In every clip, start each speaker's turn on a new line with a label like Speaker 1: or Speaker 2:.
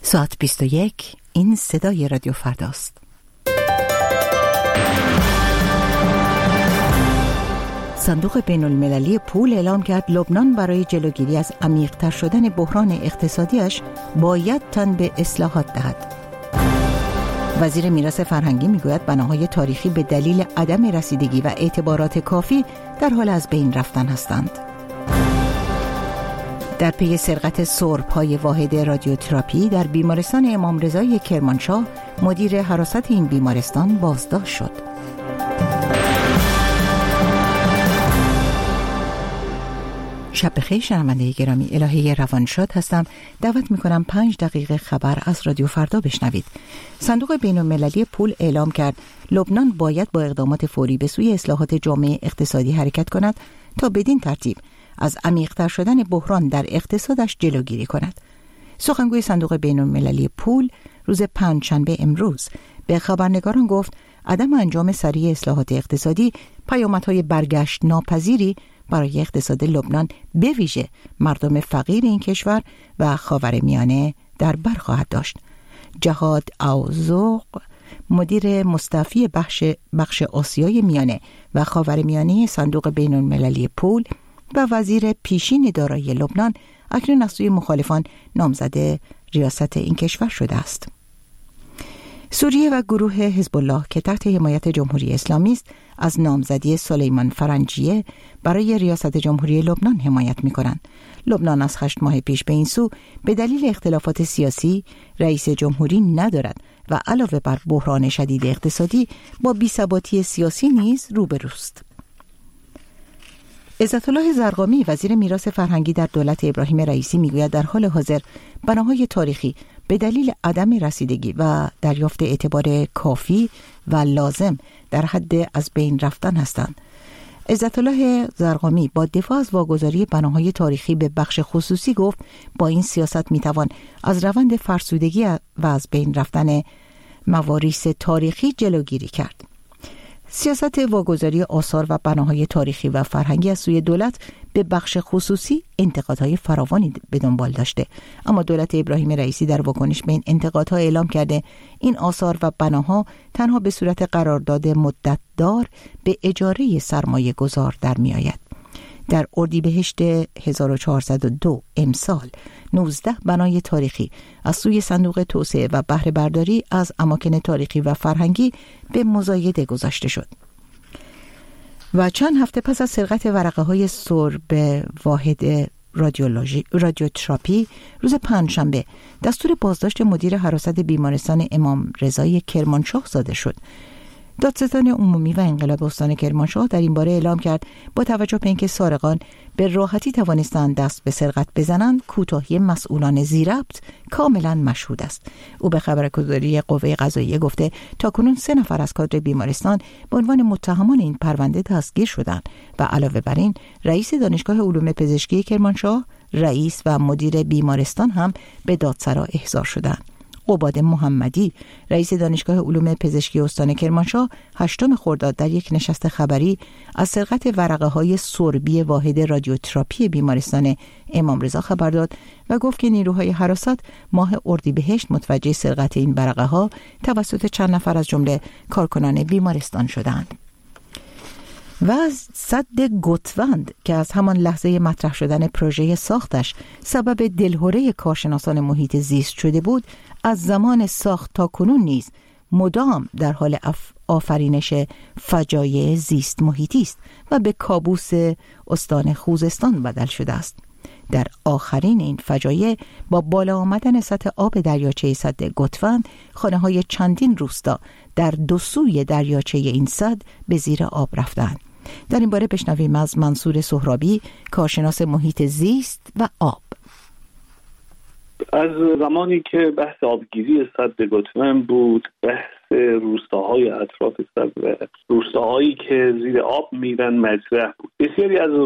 Speaker 1: ساعت 21. این صدای رادیو فرداست. صندوق بین المللی پول اعلام کرد لبنان برای جلوگیری از عمیق‌تر شدن بحران اقتصادیش باید تن به اصلاحات دهد. وزیر میراث فرهنگی میگوید بناهای تاریخی به دلیل عدم رسیدگی و اعتبارات کافی در حال از بین رفتن هستند. در پی سرقت سرب‌های واحد رادیوتراپی در بیمارستان امام رضای کرمانشاه، مدیر حراست این بیمارستان بازداشت شد. شب بخیر شنونده گرامی، الهه روانشاد هستم. دعوت میکنم 5 دقیقه خبر از رادیو فردا بشنوید. صندوق بین المللی پول اعلام کرد لبنان باید با اقدامات فوری به سوی اصلاحات جامعه اقتصادی حرکت کند تا بدین ترتیب از عمیق‌تر شدن بحران در اقتصادش جلوگیری کند. سخنگوی صندوق بین المللی پول روز پنجشنبه امروز به خبرنگاران گفت عدم انجام سریع اصلاحات اقتصادی پیامدهای برگشت ناپذیری برای اقتصاد لبنان به ویژه مردم فقیر این کشور و خاورمیانه در بر خواهد داشت. جهاد اوزوق، مدیر مستعفی بخش آسیای میانه و خاورمیانه صندوق بین المللی پول و وزیر پیشین دارایی لبنان، اکنون از سوی مخالفان نامزد ریاست این کشور شده است. سوریه و گروه حزب الله که تحت حمایت جمهوری اسلامی است، از نامزدی سلیمان فرنجیه برای ریاست جمهوری لبنان حمایت می‌کنند. لبنان از 8 ماه پیش به این سو به دلیل اختلافات سیاسی رئیس جمهوری ندارد و علاوه بر بحران شدید اقتصادی با بی‌ثباتی سیاسی نیز روبروست. عزت الله زرقامی، وزیر میراث فرهنگی در دولت ابراهیم رئیسی، میگوید در حال حاضر بناهای تاریخی به دلیل عدم رسیدگی و دریافت اعتبار کافی و لازم در حد از بین رفتن هستند. عزت الله زرقامی با دفاع از واگذاری بناهای تاریخی به بخش خصوصی گفت با این سیاست میتوان از روند فرسودگی و از بین رفتن مواریث تاریخی جلوگیری کرد. سیاست واگذاری آثار و بناهای تاریخی و فرهنگی از سوی دولت به بخش خصوصی انتقادهای فراوانی به دنبال داشته، اما دولت ابراهیم رئیسی در واکنش به این انتقادها اعلام کرده این آثار و بناها تنها به صورت قرارداد مدتدار به اجاره سرمایه گذار در می آید. در اردیبهشت 1402 امسال 19 بنای تاریخی از سوی صندوق توسعه و بهره برداری از اماکن تاریخی و فرهنگی به مزایده گذاشته شد. و چند هفته پس از سرقت ورقه‌های سرب واحد رادیوتراپی، روز پنجشنبه دستور بازداشت مدیر حراست بیمارستان امام رضای کرمانشاه صادر شد. دادستان عمومی و انقلاب استان کرمانشاه در این باره اعلام کرد با توجه به اینکه سارقان به راحتی توانستند دست به سرقت بزنند، کوتاهی مسئولان ذی‌ربط کاملا مشهود است. او به خبرگزاری قوه قضاییه گفته تاکنون 3 نفر از کادر بیمارستان به عنوان متهمان این پرونده دستگیر شدند و علاوه بر این رئیس دانشگاه علوم پزشکی کرمانشاه، رئیس و مدیر بیمارستان هم به دادسرا احضار شدند. عباد محمدی، رئیس دانشگاه علوم پزشکی استان کرمانشاه، 8 خرداد در یک نشست خبری از سرقت ورقه‌های سربی واحد رادیوتراپی بیمارستان امام رضا خبر داد و گفت که نیروهای حراست ماه اردیبهشت متوجه سرقت این ورقه‌ها توسط چند نفر از جمله کارکنان بیمارستان شدند. و سد گوتوند که از همان لحظه مطرح شدن پروژه ساختش سبب دلهره کارشناسان محیط زیست شده بود، از زمان ساخت تا کنون نیز مدام در حال آفرینش فجایع زیست محیطی است و به کابوس استان خوزستان بدل شده است. در آخرین این فجایع با بالا آمدن سطح آب دریاچه سد گوتوند، خانه‌های چندین روستا در 2 سوی دریاچه این سد به زیر آب رفتند. در این باره بشنویم از منصور سهرابی، کارشناس محیط زیست و آب.
Speaker 2: از زمانی که بحث آبگیری سد گوتوند بود، بحث روستاهای اطراف سد و روستاهایی که زیر آب میرن مطرح بود. بسیاری از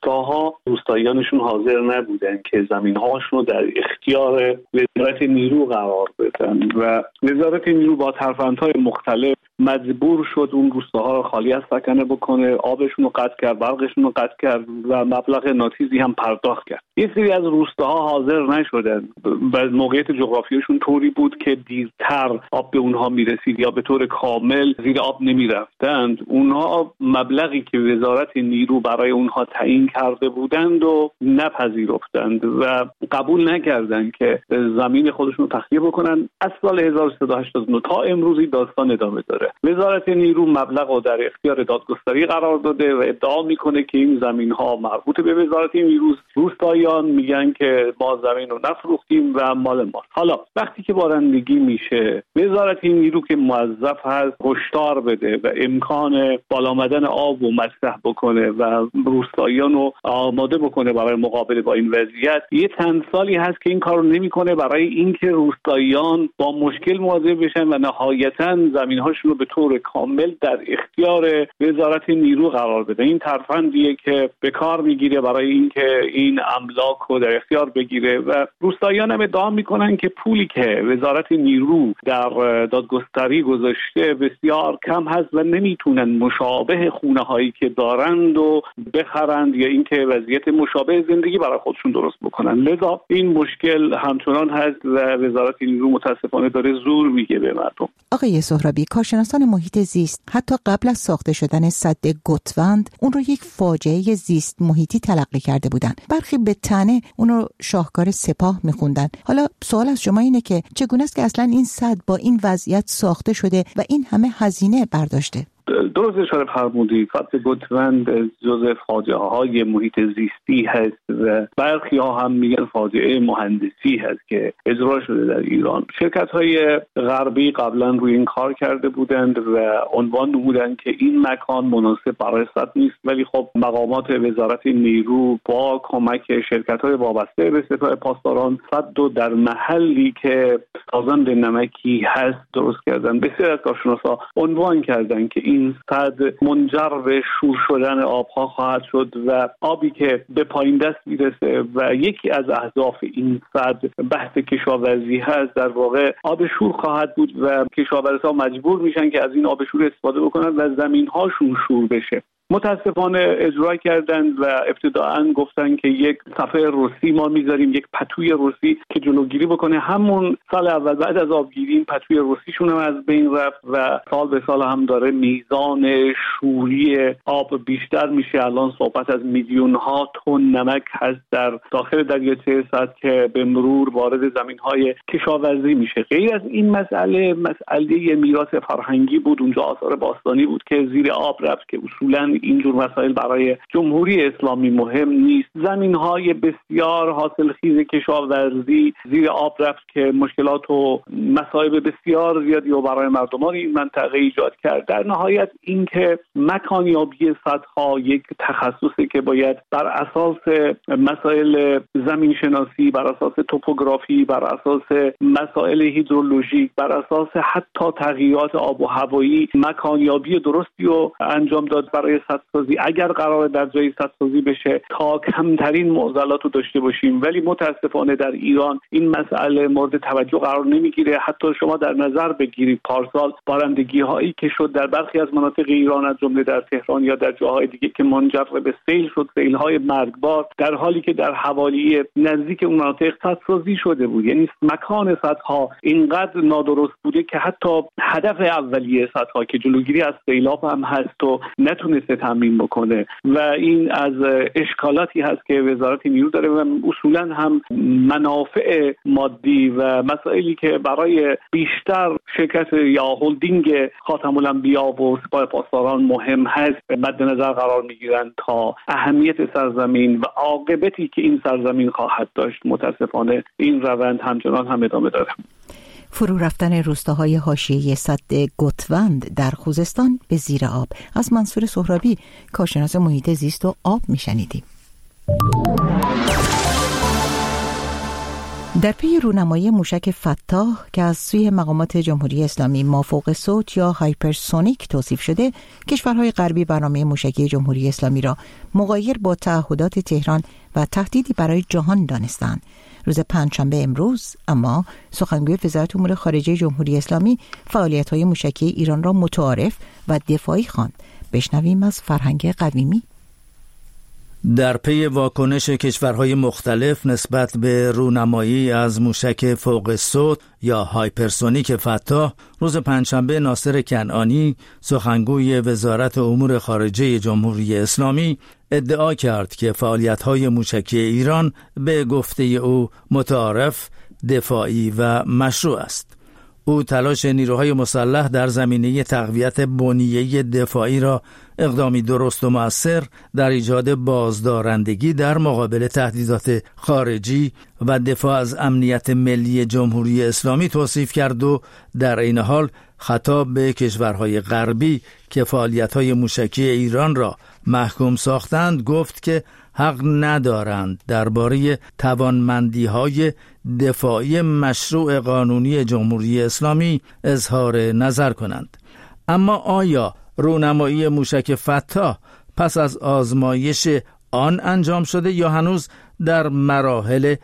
Speaker 2: روستاییانشون حاضر نبودن که زمین‌هاشون رو در اختیار وزارت نیرو قرار بدن و وزارت نیرو با ترفندهای مختلف مجبور شد اون روستاها رو خالی از سکنه بکنه، آبشون رو قطع کرد، برقشون رو قطع کرد و مبلغ ناچیزی هم پرداخت کرد. یه سری از روستاها حاضر نشدن و موقعیت جغرافیایشون طوری بود که دیرتر آب به اونها میرسید یا به طور کامل زیر آب نمیرفتند. اونها مبلغی که وزارت نیرو برای اونها تعیین کرده بودند و نپذیرفتند و قبول نکردند که زمین خودشون رو تخلیه بکنن. از سال 1389 تا امروزی داستان ادامه داره. وزارت نیرو مبلغ رو در اختیار دادگستری قرار داده و ادعا میکنه که این زمین ها مربوط به وزارت نیرو. روستاییان میگن که ما زمین رو نفروختیم و مال ما. حالا وقتی که بارندگی میشه، وزارت نیرو که موظف هست هشدار بده و امکان بالا آمدن آب رو مطرح بکنه و روستاییان رو آماده بکنه برای مقابله با این وضعیت، یه چند سالی هست که این کارو نمیکنه برای اینکه روستاییان با مشکل مواجه بشن و نهایتاً زمین‌هاشون رو به طور کامل در اختیار وزارت نیرو قرار بده. این ترفندیه که به کار میگیره برای اینکه این املاک رو در اختیار بگیره و روستاییان هم ادعا میکنن که پولی که وزارت نیرو در دادگستری گذاشته بسیار کم هست و نمیتونن مشابه خونه هایی که دارند و بخرند یا اینکه وضعیت مشابه زندگی برای خودشون درست بکنن. لذا این مشکل همچنان هست و وزارت نیرو متاسفانه داره زور میگه به مردم.
Speaker 1: آقای سهرابی، کارشناسان محیط زیست حتی قبل از ساخته شدن سد گتوند اون رو یک فاجعه زیست محیطی تلقی کرده بودن. برخی به طعنه اون رو شاهکار سپاه میخوندن. حالا سوال از شما اینه که چگونه است که اصلا این سد با این وضعیت ساخته شده و این همه هزینه برداشته؟
Speaker 2: درست اشاره فرمودید، سد گتوند جزء فاجعه های محیط زیستی هست و برخی ها هم میگن فاجعه مهندسی هست که اجرا شده در ایران. شرکت های غربی قبلا روی این کار کرده بودند و عنوان نمودند که این مکان مناسب برای سد نیست، ولی خب مقامات وزارت نیرو با کمک شرکت های وابسته به سپاه پاسداران سد رو در محلی که سازند نمکی هست درست کردن. بسیار از کارشناسا عنوان کردند که این سد منجر به شور شدن آبها خواهد شد و آبی که به پایین دست میرسه و یکی از اهداف این سد بحث کشاورزی هست، در واقع آب شور خواهد بود و کشاورزها مجبور میشن که از این آب شور استفاده بکنن و زمین هاشون شور بشه. متاسفانه اجرا کردند و ابتداعاً گفتن که یک صفحه رسی ما میذاریم، یک پتوی رسی که جلوگیری بکنه. همون سال اول بعد از آبگیری این پتوی رسیشون هم از بین رفت و سال به سال هم داره میزان شوری آب بیشتر میشه. الان صحبت از میلیون ها تن نمک هست در داخل دریاچه سد که به مرور وارد زمین‌های کشاورزی میشه. غیر از این مسئله میراث فرهنگی بود. اونجا آثار باستانی بود که زیر آب رفت که اصولاً اینجور مسائل برای جمهوری اسلامی مهم نیست. زمین‌های بسیار حاصلخیز کشاورزی زیر آب رفت که مشکلات و مصائب بسیار زیادی و برای مردمان این منطقه ایجاد کرد. در نهایت اینکه مکانیابی سدها یک تخصصی که باید بر اساس مسائل زمین شناسی، بر اساس توپوگرافی، بر اساس مسائل هیدرولوژیک، بر اساس حتی تغییرات آب و هوایی مکانیابی درستی رو انجام داد برای سدسازی. اگر قرار در جای سدسازی بشه تا کمترین معضلات رو داشته باشیم، ولی متاسفانه در ایران این مسئله مورد توجه قرار نمیگیره. حتی شما در نظر بگیرید پارسال بارندگی هایی که شد در برخی از مناطق ایران از جمله در تهران یا در جاهای دیگه که منجر به سیل شد، سیل های مرگبار، در حالی که در حوالی نزدیک اون مناطق سدسازی شده بود. یعنی مکان سدها اینقدر نادرست بوده که حتی هدف اولیه سدها که جلوگیری از سیلاب هم هست و نتونسته تامین بکنه و این از اشکالاتی هست که وزارت نیرو داره و اصولا هم منافع مادی و مسائلی که برای بیشتر شرکت یا هلدینگ خاتم الانبیا و سپاه پاسداران مهم هست مد نظر قرار میگیرن تا اهمیت سرزمین و عاقبتی که این سرزمین خواهد داشت. متاسفانه این روند همچنان هم ادامه داره.
Speaker 1: فرو رفتن روستاهای حاشیه‌ای سد گتوند در خوزستان به زیر آب. از منصور سهرابی، کارشناس محیط زیست و آب میشنیدیم. در پی رونمایی موشک فتاح که از سوی مقامات جمهوری اسلامی مافوق صوت یا هایپرسونیک توصیف شده، کشورهای غربی برنامه موشکی جمهوری اسلامی را مغایر با تعهدات تهران و تهدیدی برای جهان دانستند. روز پنجشنبه امروز اما سخنگوی وزارت امور خارجه جمهوری اسلامی فعالیت‌های موشکی ایران را متعارف و دفاعی خواند. بشنویم از فرهنگ قویمی.
Speaker 3: در پی واکنش کشورهای مختلف نسبت به رونمایی از موشک فوق صوت یا هایپرسونیک فتاح، روز پنجشنبه ناصر کنعانی سخنگوی وزارت امور خارجه جمهوری اسلامی ادعا کرد که فعالیت‌های موشکی ایران به گفته او متعارف، دفاعی و مشروع است. او تلاش نیروهای مسلح در زمینه تقویت بنیه دفاعی را اقدامی درست و مؤثر در ایجاد بازدارندگی در مقابل تهدیدات خارجی و دفاع از امنیت ملی جمهوری اسلامی توصیف کرد و در این حال خطاب به کشورهای غربی که فعالیت‌های موشکی ایران را محکوم ساختند گفت که حق ندارند درباره توانمندی‌های دفاعی مشروع قانونی جمهوری اسلامی اظهار نظر کنند. اما آیا رونمایی موشک فتاح پس از آزمایش آن انجام شده یا هنوز در مراحل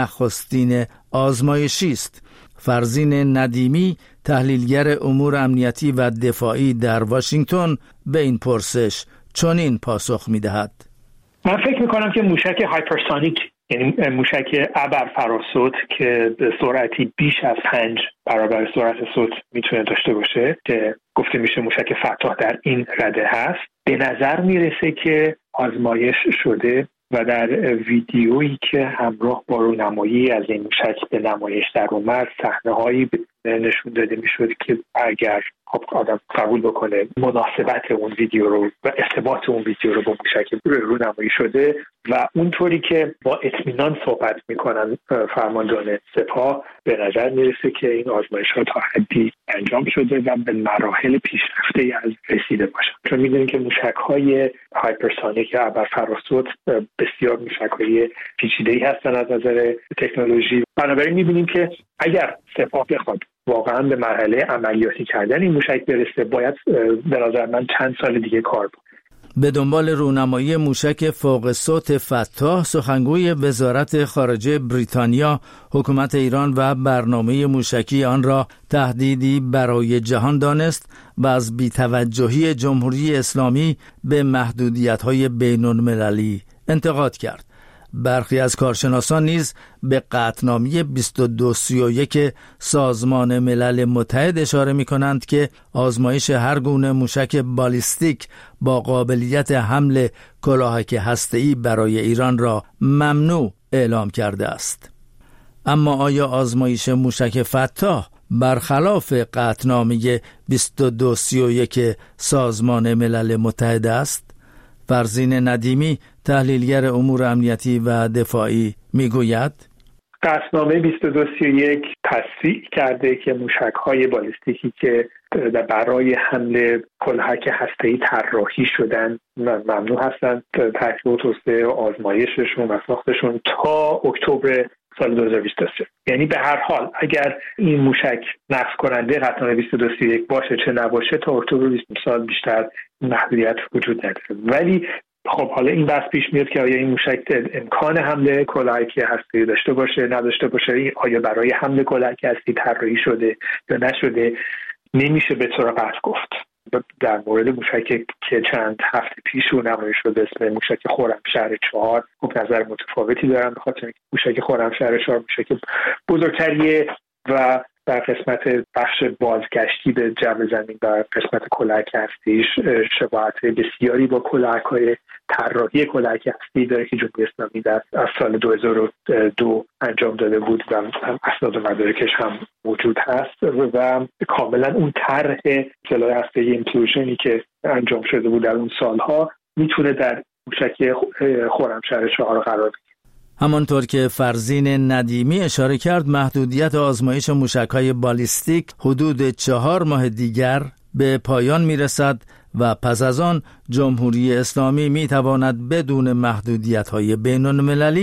Speaker 3: نخستین آزمایشی است؟ فرزین ندیمی، تحلیلگر امور امنیتی و دفاعی در واشنگتن، به این پرسش چنین پاسخ می‌دهد:
Speaker 4: من فکر می‌کنم که موشک هایپرسونیک، یعنی موشک ابرفراسوت که به سرعتی بیش از 5 برابر سرعت صوت میتونه داشته باشه که گفته میشه موشک فتاح در این رده هست، به نظر میرسه که آزمایش شده و در ویدیویی که همراه با رونمایی از این موشک به نمایش در اومد صحنه‌هایی نشون داده میشد که اگر آدم قبول بکنه مناسبت اون ویدیو رو و ارتباط اون ویدیو رو با موشک رونمایی شده و اونطوری که با اطمینان صحبت میکنن فرماندهان سپاه، به نظر میرسه که این آزمایش‌ها تا حدی انجام شده و به مراحل پیشرفته از رسیده باشن. چون میدونیم که موشک‌های هایپرسونیک یا ابرفراسوت بسیار موشک‌های پیچیده‌ای هستن از نظر تکنولوژی. بنابراین میبینیم که اگر سپاه بخواد واقعا به مرحله عملیاتی کردن این موشک برسه، باید به نظر من چند سال دیگه کار بکنه.
Speaker 3: به دنبال رونمایی موشک فوق صوت فتاح، سخنگوی وزارت خارجه بریتانیا حکومت ایران و برنامه موشکی آن را تهدیدی برای جهان دانست و از بی‌توجهی جمهوری اسلامی به محدودیت‌های بین‌المللی انتقاد کرد. برخی از کارشناسان نیز به قطعنامه 2231 سازمان ملل متحد اشاره می کنند که آزمایش هر گونه موشک بالیستیک با قابلیت حمل کلاهک هسته‌ای برای ایران را ممنوع اعلام کرده است. اما آیا آزمایش موشک فتاح برخلاف قطعنامه 2231 سازمان ملل متحد است؟ فرزین ندیمی، تحلیلگر امور امنیتی و دفاعی، میگوید
Speaker 4: قطعنامه 2231 تصریح کرده که موشک‌های بالستیکی که برای حمل کلاهک هسته‌ای طراحی شدن ممنوع هستند تحقیق و توسعه آزمایششون و ساختشون تا اکتبر سال 2023. یعنی به هر حال اگر این موشک نقض کننده قطعنامه 2231 باشه چه نباشه، تا اکتبر 20 سال بیشتر محدودیت وجود نداره. ولی خب حالا این بحث پیش میاد که آیا این موشک امکان حمله کلاهک هسته‌ای داشته باشه نداشته باشه، آیا برای حمله کلاهک هسته‌ای طراحی شده یا نشده، نمیشه به طور قطع گفت. در مورد موشک که چند هفته پیش رونمایی شده اسم موشک خرمشهر 4 خب نظر متفاوتی دارن، به خاطر اینکه موشک خرمشهر 4 موشک بزرگتریه و در قسمت بخش بازگشتی به جو زمین و قسمت کلاهک هسته‌ایش شباهت بسیاری با کلاهک‌های طراحی کلاهک هسته‌ای داره که جمهوری اسلامی در سال 2002 انجام داده بود و اسناد و مدارکش هم موجود هست و کاملا اون طرح سلاح هسته‌ای ایمپلوژنی که انجام شده بود در اون سالها میتونه در موشک خرمشهر 4 قرار بگیره.
Speaker 3: همانطور که فرزین ندیمی اشاره کرد، محدودیت آزمایش موشک‌های بالیستیک حدود 4 ماه دیگر به پایان میرسد و پس از آن جمهوری اسلامی میتواند بدون محدودیت‌های بین‌المللی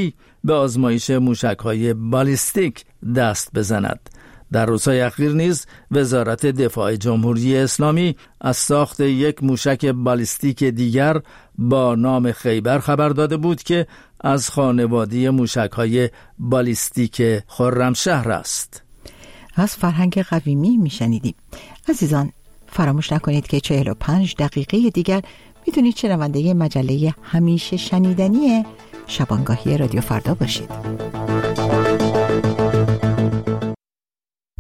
Speaker 3: به آزمایش موشک‌های بالیستیک دست بزند. در روزهای اخیر نیز وزارت دفاع جمهوری اسلامی از ساخت یک موشک بالیستیک دیگر با نام خیبر خبر داده بود که از خانواده موشک‌های بالیستیک خرمشهر است.
Speaker 1: از فرهنگ قویمی میشنیدیم. عزیزان فراموش نکنید که 45 دقیقه دیگر میتونید شنونده مجله همیشه شنیدنی شبانگاهی رادیو فردا باشید.